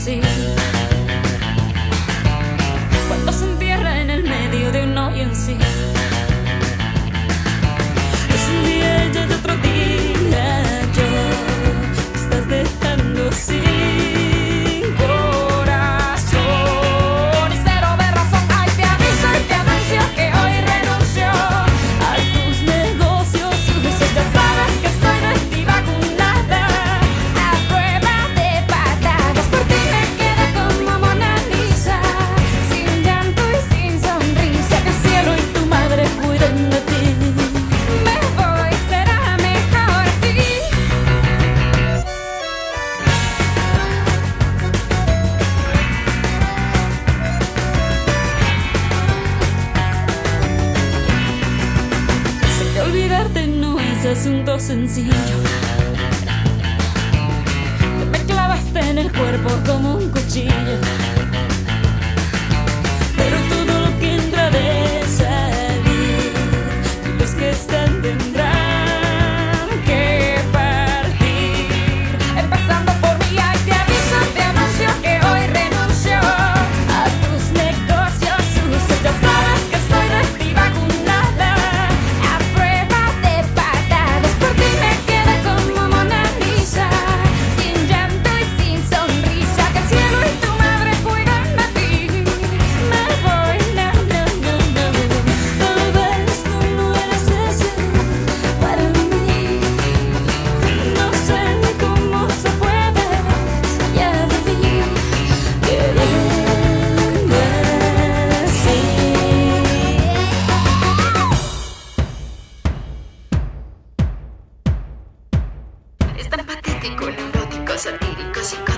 así. Cuando se entierra en el medio de un hoyo en sí. Es un día y otro día yo me estás dejando sin corazón y cero de razón. Ay, te aviso y te anuncio que hoy renuncio a tus negocios sucios. Ya sabes que estoy antivacunada, a prueba de patadas. Por ti me quedo como Mona Lisa, sin llanto y sin sonrisa. Que el cielo y tu madre cuiden de ti. Me voy, será mejor así. Sé que olvidarte no es asunto sencillo. Te me clavaste en el cuerpo como un cuchillo. Pero todo lo que entra de salir, los que están tendrán que partir. Empezando por mí, ay, te aviso, te anuncio que hoy renuncio a tus negocios sucios. Ya sabes que estoy antivacunada, a prueba de patadas. Por ti me quedé como Mona Lisa, sin llanto y sin sonrisa. Que el cielo y tu madre cuidan de ti. Me voy, no, no, no, no. Tal vez tú no eres ese para mí. No sé cómo se puede, ya viví queriendo así. Es tan patético, neurótico, satírico, psicótico.